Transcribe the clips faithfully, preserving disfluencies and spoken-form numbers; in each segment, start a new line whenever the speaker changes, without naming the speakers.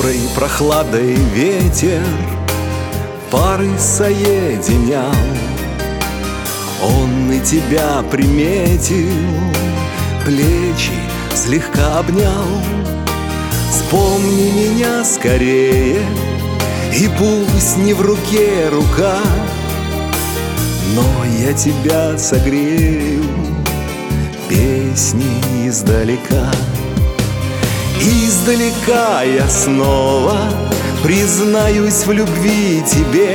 доброй прохладой ветер пары соединял. Он и тебя приметил, плечи слегка обнял. Вспомни меня скорее, и пусть не в руке рука, но я тебя согрею песней издалека. Издалека я снова признаюсь в любви тебе.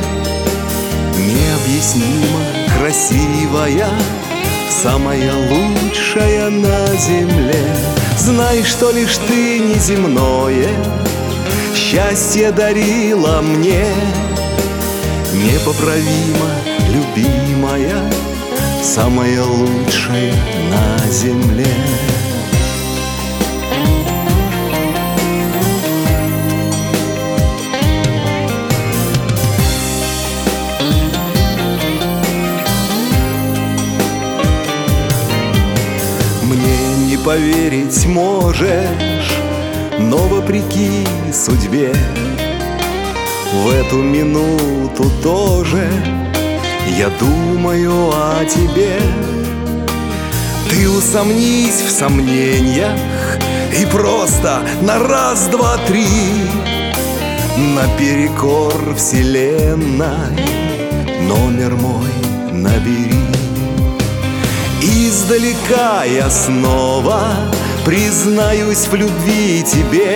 Необъяснимо красивая, самая лучшая на земле. Знай, что лишь ты неземное счастье дарила мне. Непоправимо любимая, самая лучшая на земле. Мне не поверить можешь, но вопреки судьбе в эту минуту тоже я думаю о тебе. Ты усомнись в сомнениях и просто на раз, два, три наперекор вселенной номер мой набери. Издалека я снова признаюсь в любви тебе.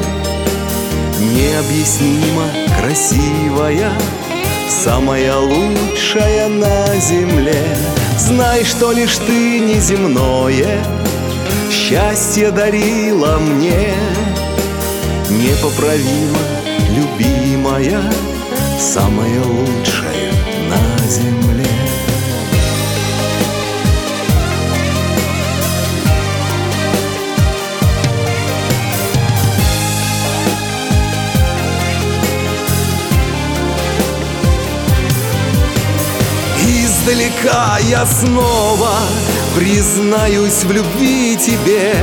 Необъяснимо красивая, самая лучшая на земле. Знай, что лишь ты неземное счастье дарила мне. Непоправимо любимая, самая лучшая на земле. Издалека я снова признаюсь в любви тебе.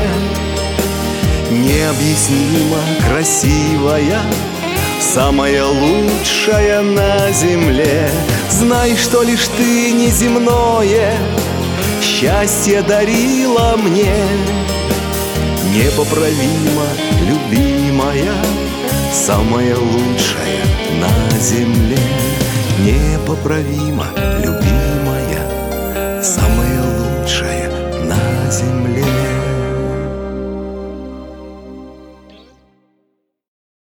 Необъяснимо красивая, самая лучшая на земле. Знай, что лишь ты неземное счастье дарила мне. Непоправимо любимая, самая лучшая на земле. Непоправимо любимая.